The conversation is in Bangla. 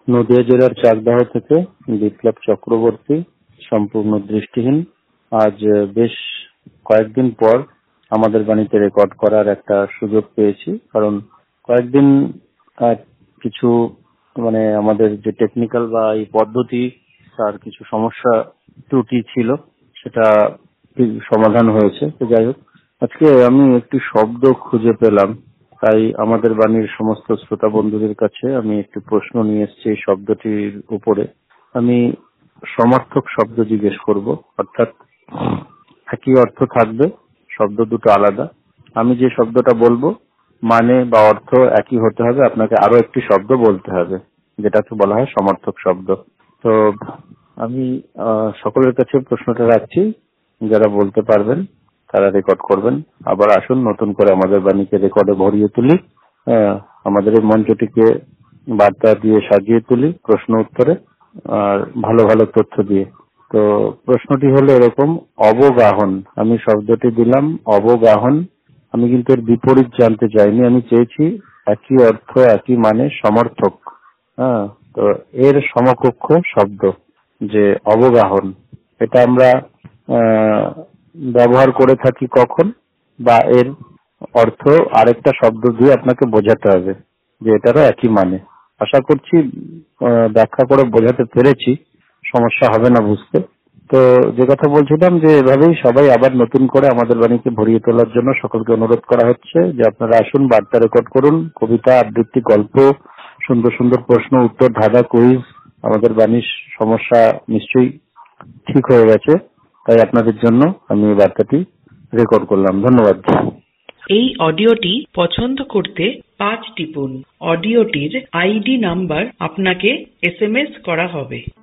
নদিয়া জেলার চাকদাহ থেকে বিপ্লব চক্রবর্তী, সম্পূর্ণ দৃষ্টিহীন। আজ বেশ কয়েকদিন পর আমাদের বাণীতে রেকর্ড করার একটা সুযোগ পেয়েছি, কারণ কয়েকদিন কিছু আমাদের যে টেকনিক্যাল বা এই পদ্ধতি তার কিছু সমস্যা ত্রুটি ছিল, সেটা সমাধান হয়েছে। তো যাই হোক, আজকে আমি একটি শব্দ খুঁজে পেলাম, তাই আমাদের বাণীর সমস্ত শ্রোতা বন্ধুদের কাছে আমি একটি প্রশ্ন নিয়ে এসেছি এই শব্দটির উপরে। আমি সমার্থক শব্দ জিজ্ঞেস করব, অর্থাৎ একই অর্থ থাকবে, শব্দ দুটো আলাদা। আমি যে শব্দটা বলবো মানে বা অর্থ একই হতে হবে, আপনাকে আরো একটি শব্দ বলতে হবে, যেটাকে বলা হয় সমার্থক শব্দ। তো আমি সকলের কাছে প্রশ্নটা রাখছি, যারা বলতে পারবেন তারা রেকর্ড করবেন। আবার আসুন নতুন করে আমাদের বাণীকে রেকর্ডে ভরিয়ে তুলি, আমাদের এই মঞ্চটিকে বার্তা দিয়ে সাজিয়ে তুলি, প্রশ্ন উত্তরে আর ভালো ভালো তথ্য দিয়ে। তো প্রশ্নটি হলো এরকম, অবগাহন। আমি শব্দটি দিলাম অবগাহন। আমি কিন্তু এর বিপরীত জানতে চাইনি, আমি চেয়েছি একই অর্থ একই মানে সমর্থক। তো এর সমকক্ষ শব্দ যে অবগাহন, এটা আমরা ব্যবহার করে থাকি কখন, বা এর অর্থ আরেকটা শব্দ দিয়ে আপনাকে বোঝাতে হবে যে এটারও একই মানে। আশা করছি ব্যাখ্যা করে বোঝাতে পেরেছি, সমস্যা হবে না বুঝতে। তো যে কথা বলছিলাম, যে এভাবেই সবাই আবার নতুন করে আমাদের বাণীকে ভরিয়ে তোলার জন্য সকলকে অনুরোধ করা হচ্ছে যে আপনারা আসুন, বার্তা রেকর্ড করুন, কবিতা, আবৃত্তি, গল্প, সুন্দর সুন্দর প্রশ্ন উত্তর, ধাঁধা, কুইজ। আমাদের বাণীর সমস্যা নিশ্চয়ই ঠিক হয়ে গেছে, তাই আপনাদের জন্য আমি এই বার্তাটি রেকর্ড করলাম। ধন্যবাদ। এই অডিওটি পছন্দ করতে 5 টিপুন। অডিওটির আইডি নাম্বার আপনাকে SMS করা হবে।